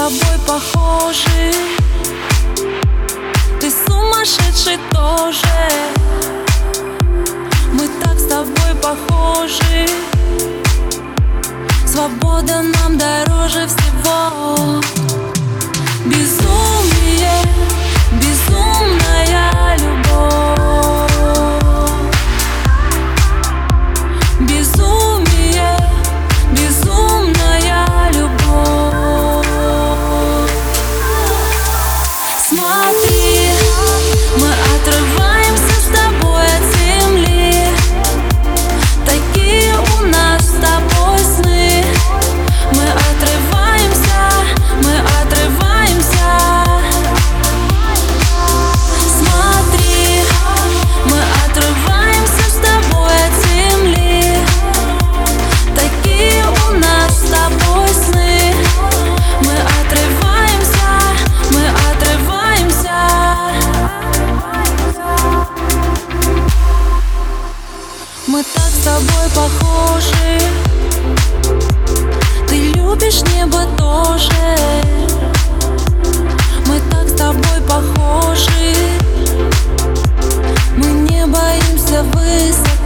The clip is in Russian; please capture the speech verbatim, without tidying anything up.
тобой похожи. Ты сумасшедший тоже. Мы так с тобой похожи. Свобода нам дороже всего. Безумие, безумная любовь. Безумие, безумная любовь. Смотри, мы отрываемся с тобой от земли. Такие у нас с тобой сны. Мы отрываемся, мы отрываемся. Смотри, мы отрываемся с тобой от земли. Такие у нас с тобой сны. Мы отрываемся, мы отрываемся. Мы так с тобой похожи. Ты любишь небо тоже. Мы так с тобой похожи. Мы не боимся высоты.